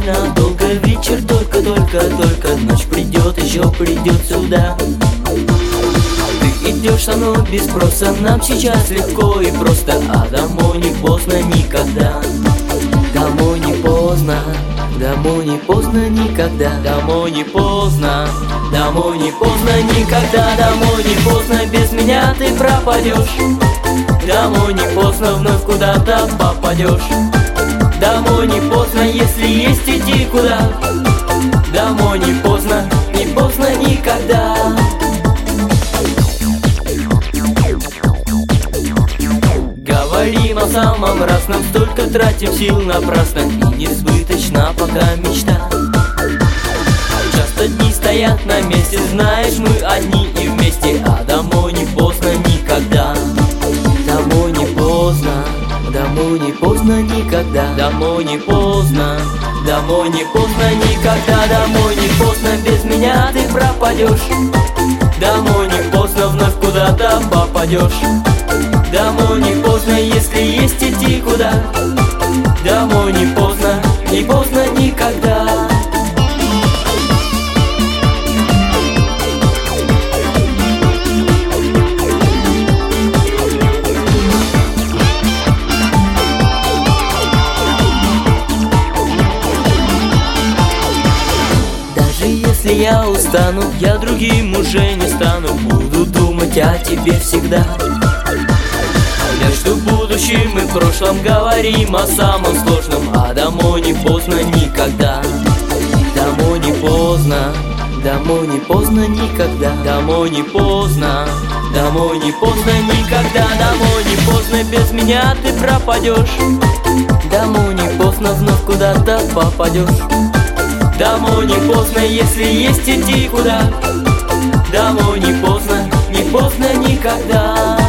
ненадолго. Вечер только ночь придет, еще придет сюда. Ты идешь со мной без спроса, нам сейчас легко и просто, а домой не поздно никогда. Домой не поздно, домой не поздно никогда. Домой не поздно, домой не поздно никогда. Домой не поздно, без меня ты пропадешь. Домой не поздно, вновь куда-то попадешь. Домой не поздно, если есть идти куда. Домой не поздно никогда. Говорим о самом разном, столько тратим сил напрасно, и несбыточна пока мечта. Часто дни стоят на месте, знаешь, мы одни и вместе, а домой не поздно никогда. Домой не поздно, домой не поздно никогда. Домой не поздно, домой не поздно никогда. Домой не поздно, без меня ты пропадешь. Домой не поздно, вновь куда-то попадешь. Домой не поздно, если есть идти куда. Домой не поздно никогда. Если я устану, я другим уже не стану. Буду думать о тебе всегда. Между будущим и прошлым говорим о самом сложном, а домой не поздно никогда. Домой не поздно, домой не поздно никогда. Домой не поздно, домой не поздно никогда. Домой не поздно, без меня ты пропадешь. Домой не поздно, вновь куда-то попадешь. Домой не поздно, если есть идти куда. Домой не поздно никогда.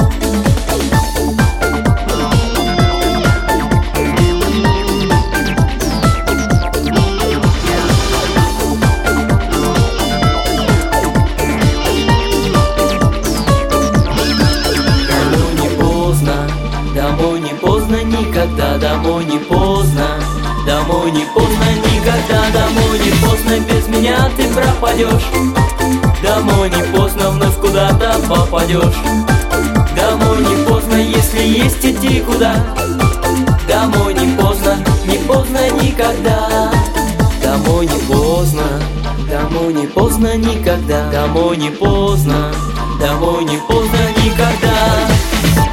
Домой не поздно, домой не поздно никогда. Домой не поздно, домой не поздно никогда. Домой не поздно, без меня ты пропадешь. Домой не поздно, вновь куда-то попадешь. Домой не поздно, если есть идти куда. Домой не поздно никогда. Домой не поздно, домой не поздно никогда. Домой не поздно никогда.